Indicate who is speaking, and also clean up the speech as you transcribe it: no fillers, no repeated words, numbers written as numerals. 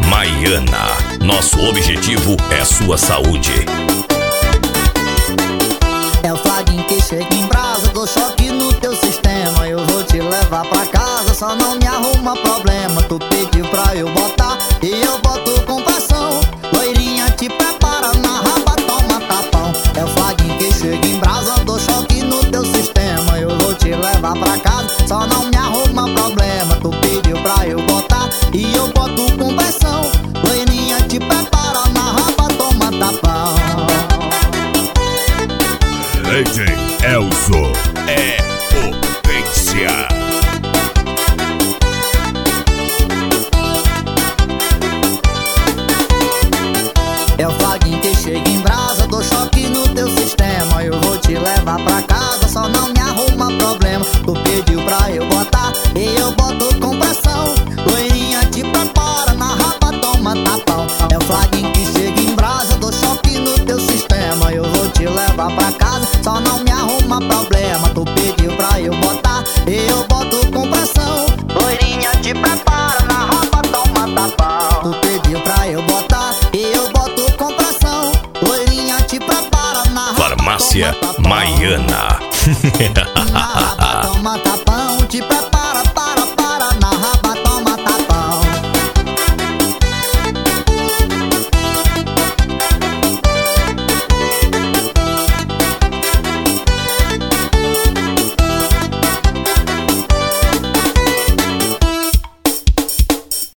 Speaker 1: Maiana, nosso objetivo é sua saúde.
Speaker 2: É o flaguinho que chega em brasa, dou choque no teu sistema. Eu vou te levar pra casa, só não me arruma problema. Tu pediu pra eu botar e eu boto com pressão. Loirinha, te prepara, na raba, toma tapão. É o flaguinho que chega em brasa, dou choque no teu sistema. Eu vou te levar pra casa, só não me arruma problema. Tu pediu pra eu botar e eu boto com pressão. Loirinha, te prepara, na raba, toma tapão.
Speaker 1: DJ Elzo é potência.
Speaker 2: É o flaguinho que chega em brasa, dou choque no teu sistema. Eu vou te levar pra casa, só não me arruma problema. Tu pediu pra eu botar e eu boto com pressão. Loirinha, te prepara, na raba, toma tapão. É o flaguinho que chega em brasa, dou choque no teu sistema. Eu vou te levar pra casa, só não me arruma problema. Tu pediu pra eu botar e eu boto com pressão. Loirinha, te prepara, na raba, toma tapão. Tu pediu pra eu botar e eu boto com pressão. Loirinha, te prepara, na raba,
Speaker 1: Farmácia
Speaker 2: toma tapão.
Speaker 1: Maiana.